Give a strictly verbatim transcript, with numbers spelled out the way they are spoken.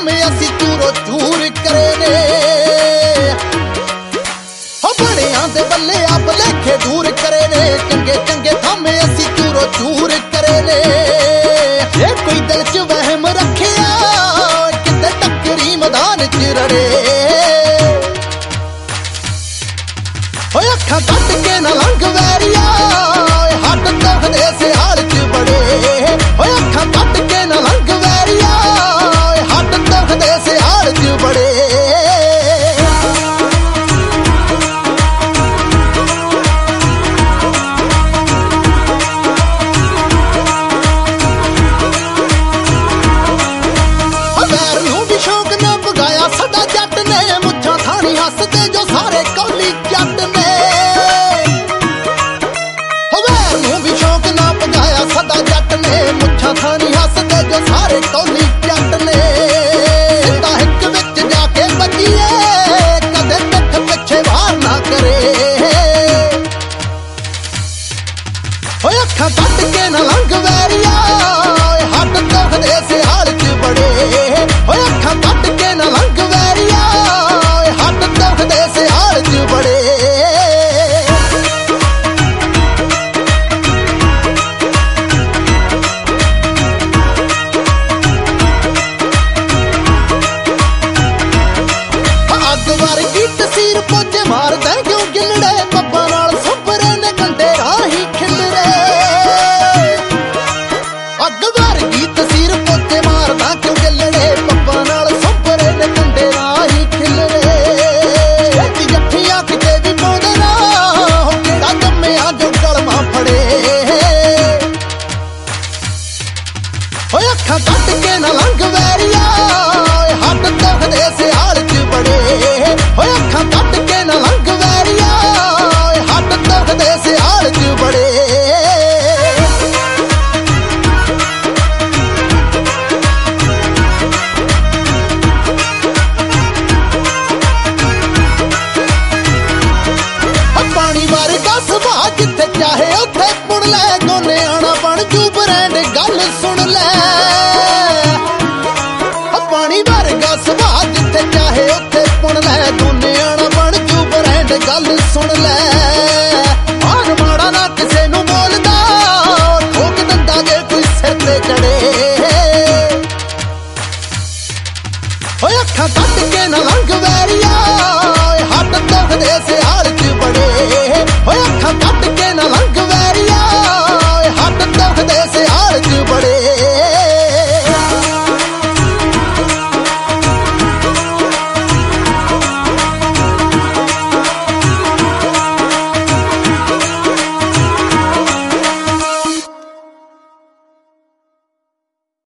ਥਾਵੇਂ ਅਸੀਂ ਚੂਰੋ ਚੂਰ ਕਰੇ ਨੇ ਹੋ ਬੜਿਆਂ ਦੇ ਬੱਲੇ ਆ ਭਲੇਖੇ ਦੂਰ ਕਰੇ ਨੇ ਚੰਗੇ ਚੰਗੇ ਥਾਵੇਂ ਅਸੀਂ ਚੂਰੋ ਚੂਰ ਕਰੇ ਨੇ ਜੇ ਕੋਈ ਦਿਲ ਚ ਵਹਿਮ ਰੱਖਿਆ ਕਿਤੇ ਟੱਕਰੀ ਮੈਦਾਨ ਚ ਰੜੇ ਓਏ ਅੱਖਾਂ ਕੱਢ ਕੇ ਨਾ ਲੰਘ ਵੈਰੀਆ ਹੱਟ ਦੁਖਦੇ ਸਿਆਲ ਚ ਬੜੇ ਓਏ ਅੱਖਾਂ ਕੱਢ ਕੇ ਨਾ ਲੰਘ ਵੈਰੀਆ ਹੱਟ ਦੁਖਦੇ ਸਿਆਲ ਚ ਬੜੇ ਵੈਰ ਨੂੰ ਵੀ ਸ਼ੌਕ ਨਾ ਪਗਾਇਆ ਸਾਡਾ ਜੱਟ ਨੇ ਮੁੱਛਾਂ ਥਾਣੀ ਹੱਸਦੇ ਜੋ ਸਾਰੇ ਕੌਲੀ ਜੱਟ ਨੇ ਵੈਰ ਨੂੰ ਵੀ ਸ਼ੌਕ ਨਾ ਪਗਾਇਆ ਸਾਡਾ ਜੱਟ ਨੇ ਮੁੱਛਾਂ ਥਾਣੀ ਹੱਸਦੇ ਜੋ ਸਾਰੇ ਕੌਲੀ ਜੱਟ ਨੇ ਤਾਂ ਇੱਕ ਵਿੱਚ ਜਾ ਕੇ ਬੱਜੀਏ ਕਦੇ ਪਿੱਠ ਪਿੱਛੇ ਵਾਰ ਨਾ ਕਰੇ ਓਏ ਅੱਖਾਂ ਕੱਢ ਕੇ ਨਾ ਲੰਘ ਵੈਰੀਆ ਹੱਟ ਦੁਖਦੇ ਸਿਆਲ ਚ ਬੜੇ ਓਏ ਅੱਖਾਂ ਕੱਢ ਕੇ ਨਾ ਲੰਘ ਵੈਰੀਆ ਹੱਟ ਦੁਖਦੇ ਸਿਆਲ ਚ ਬੜੇ ਅੱਗ ਵਰਗੀ ਤਸੀਰ ਪੋਚੇ ਮਾਰਦਾ ਕਿਉਂ ਗਿੱਲੜੇ ਪੱਬਾਂ ਨਾਲ ਸੁਪਰੇ ਨੇ ਕੰਡੇ ਰਾਹੀਂ ਖਿਲਰੇ ਅੱਗ ਵਰਗੀ ਤਸੀਰ ਪੋਚੇ ਮਾਰਦਾ ਕਿਉਂ ਗਿੱਲੜੇ ਪੱਬਾਂ ਨਾਲ ਸੁਪਰੇ ਨੇ ਕੰਡੇ ਰਾਹੀਂ ਖਿਲਰੇ ਇੱਕ ਜੱਫੀਆਂ ਕਿਤੇ ਵੀ ਪਾਉਂਦੇ ਨਾ ਹੋ ਕਿਹੜਾ ਜੰਮਿਆ ਜੋ ਕਲਮਾਂ ਫੜੇ ਓਏ ਅੱਖਾਂ ਕੱਢ ਕੇ ਨਾ ਲੰਘ ਵੈਰੀਆ ਹੱਟ ਦੁਖਦੇ ਸਿਆਲ ਚ ਬੜੇ ਓਏ ਅੱਖਾਂ ਕੱਢ ਕੇ ਨਾ ਲੰਘ ਵੈਰੀਆ ਹੱਟ ਦੁਖਦੇ ਸਿਆਲ ਚ ਬੜੇ ਪਾਣੀ ਵਰਗਾ ਸੁਭਾਅ ਜਿੱਥੇ ਚਾਹੇ ਉੱਥੇ ਪੁਣ ਲੈ ਗੋਨੇ ਆਣਾ ਬਣ ਜੂ ਬ੍ਰਾਂਡ ਗੱਲ ਸੁਣ ਲੈ ਪਾਣੀ ਵਰਗਾ ਸੁਭਾਅ ਜਿੱਥੇ ਚਾਹੇ ਉੱਥੇ ਪੁਣ ਲੈ ਗੋਨੇ ਆਣਾ ਬਣ ਜੂ ਬ੍ਰਾਂਡ ਗੱਲ ਸੁਣ ਲੈ ਆਨ ਮਾੜਾ ਨਾ ਕਿਸੇ ਨੂੰ ਬੋਲਦਾ ਠੋਕ ਦਿੰਦਾ ਜੇ ਕੋਈ ਸਿਰ ਤੇ ਚੜੇ ਓਏ ਅੱਖਾਂ ਕੱਢ ਕੇ ਨਾ ਲੰਘ ਵੈਰੀਆ